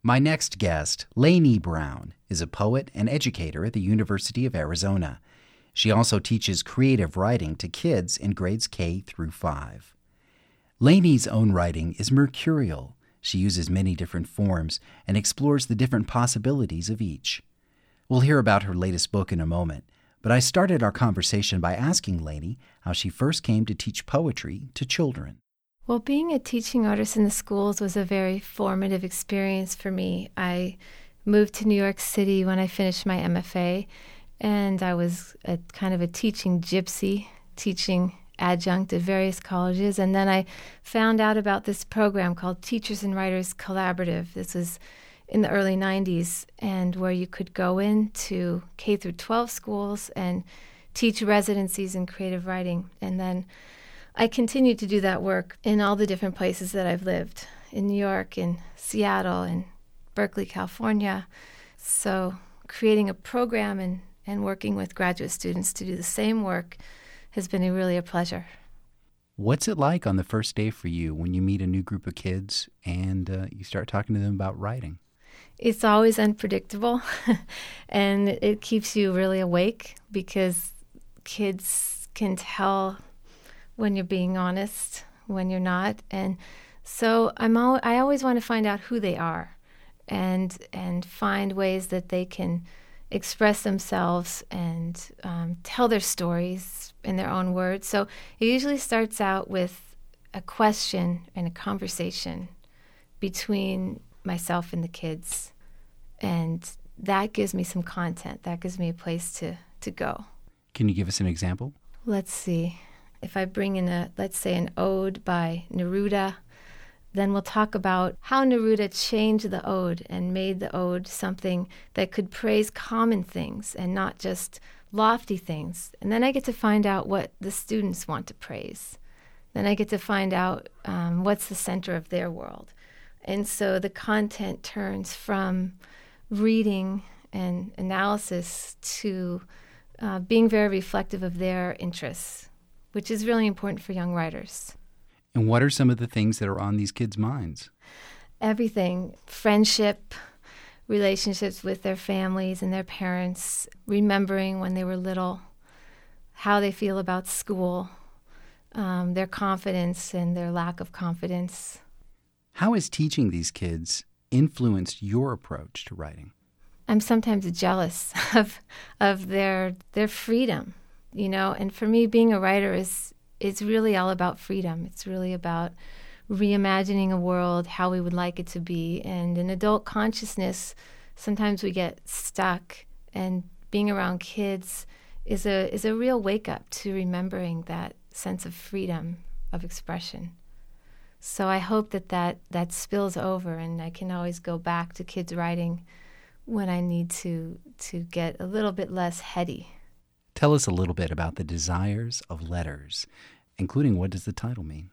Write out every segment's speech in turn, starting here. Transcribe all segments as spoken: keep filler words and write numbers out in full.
My next guest, Lainey Brown, is a poet and educator at the University of Arizona. She also teaches creative writing to kids in grades K through five. Lainey's own writing is mercurial. She uses many different forms and explores the different possibilities of each. We'll hear about her latest book in a moment, but I started our conversation by asking Lainey how she first came to teach poetry to children. Well, being a teaching artist in the schools was a very formative experience for me. I moved to New York City when I finished my M F A, and I was a kind of a teaching gypsy, teaching adjunct at various colleges. And then I found out about this program called Teachers and Writers Collaborative. This was in the early nineties, and where you could go into K through twelve schools and teach residencies in creative writing. And then I continued to do that work in all the different places that I've lived, in New York, in Seattle, and Berkeley, California. So creating a program and, and working with graduate students to do the same work has been a, really a pleasure. What's it like on the first day for you when you meet a new group of kids and uh, you start talking to them about writing? It's always unpredictable, and it keeps you really awake because kids can tell when you're being honest, when you're not. And so I'm al- I always want to find out who they are and and find ways that they can express themselves and um, tell their stories in their own words. So it usually starts out with a question and a conversation between myself and the kids. And that gives me some content. That gives me a place to, to go. Can you give us an example? Let's see. If I bring in a, let's say, an ode by Neruda, then we'll talk about how Neruda changed the ode and made the ode something that could praise common things and not just lofty things. And then I get to find out what the students want to praise. Then I get to find out um, what's the center of their world. And so the content turns from reading and analysis to uh, being very reflective of their interests, which is really important for young writers. And what are some of the things that are on these kids' minds? Everything. Friendship, relationships with their families and their parents, remembering when they were little, how they feel about school, um, their confidence and their lack of confidence. How has teaching these kids influenced your approach to writing? I'm sometimes jealous of of their their freedom. You know, and for me, being a writer is is really all about freedom. It's really about reimagining a world how we would like it to be. And in adult consciousness, sometimes we get stuck. And being around kids is a is a real wake up to remembering that sense of freedom of expression. So I hope that that, that spills over, and I can always go back to kids writing when I need to to get a little bit less heady. Tell us a little bit about the Desires of Letters, including what does the title mean?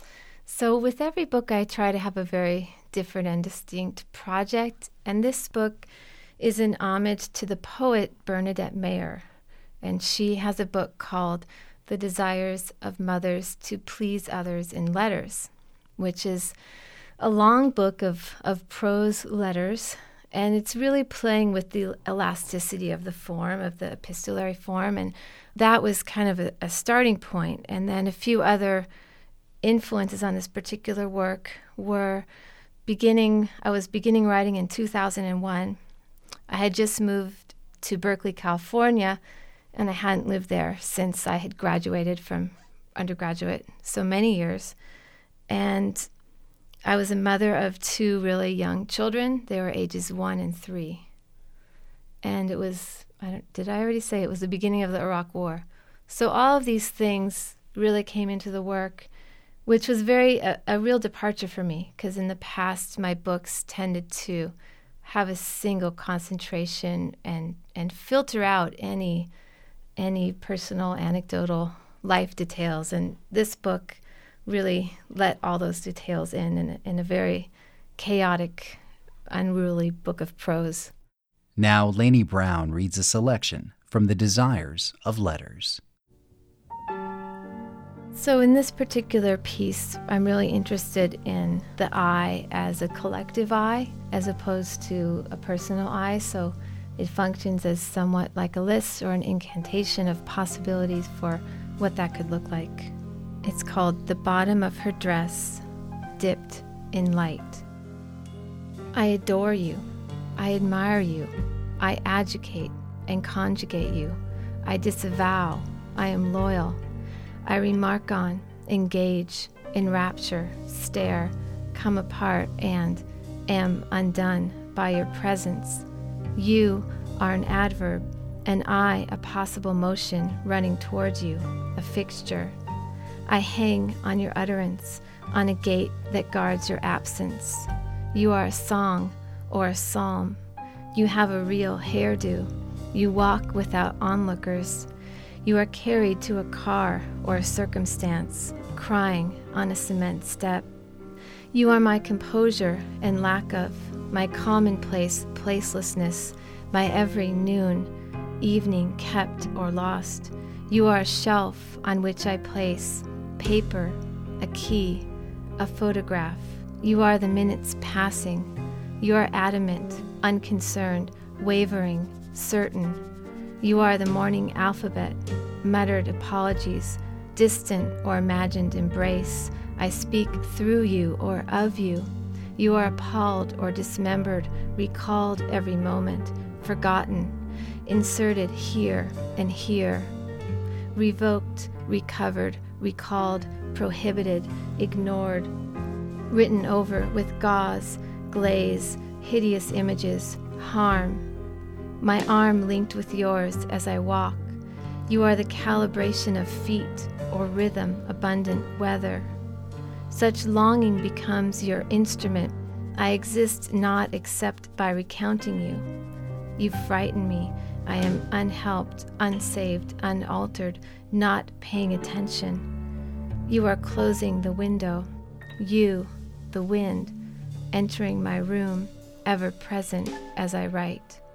So with every book, I try to have a very different and distinct project. And this book is an homage to the poet Bernadette Mayer. And she has a book called The Desires of Mothers to Please Others in Letters, which is a long book of, of prose letters. And it's really playing with the elasticity of the form, of the epistolary form. And that was kind of a, a starting point. And then a few other influences on this particular work were beginning, I was beginning writing in two thousand one. I had just moved to Berkeley, California, and I hadn't lived there since I had graduated from undergraduate, so many years. And I was a mother of two really young children. They were ages one and three. And it was, I don't, did I already say it was the beginning of the Iraq War? So all of these things really came into the work, which was very a, a real departure for me, because in the past my books tended to have a single concentration and, and filter out any any personal, anecdotal life details. And this book really let all those details in in a, in a very chaotic, unruly book of prose. Now, Lainey Brown reads a selection from The Desires of Letters. So in this particular piece, I'm really interested in the I as a collective I, as opposed to a personal I. So it functions as somewhat like a list or an incantation of possibilities for what that could look like. It's called The Bottom of Her Dress Dipped in Light. I adore you. I admire you. I adjudicate and conjugate you. I disavow. I am loyal. I remark on, engage, enrapture, stare, come apart, and am undone by your presence. You are an adverb, and I a possible motion running towards you, a fixture. I hang on your utterance, on a gate that guards your absence. You are a song or a psalm. You have a real hairdo. You walk without onlookers. You are carried to a car or a circumstance, crying on a cement step. You are my composure and lack of, my commonplace placelessness, my every noon, evening kept or lost. You are a shelf on which I place paper, a key, a photograph. You are the minutes passing. You are adamant, unconcerned, wavering, certain. You are the morning alphabet, muttered apologies, distant or imagined embrace. I speak through you or of you. You are appalled or dismembered, recalled every moment, forgotten, inserted here and here, revoked, recovered, recalled, prohibited, ignored, written over with gauze, glaze, hideous images, harm. My arm linked with yours as I walk. You are the calibration of feet or rhythm, abundant weather. Such longing becomes your instrument. I exist not except by recounting you. You frighten me. I am unhelped, unsaved, unaltered, not paying attention. You are closing the window. You, the wind, entering my room, ever present as I write.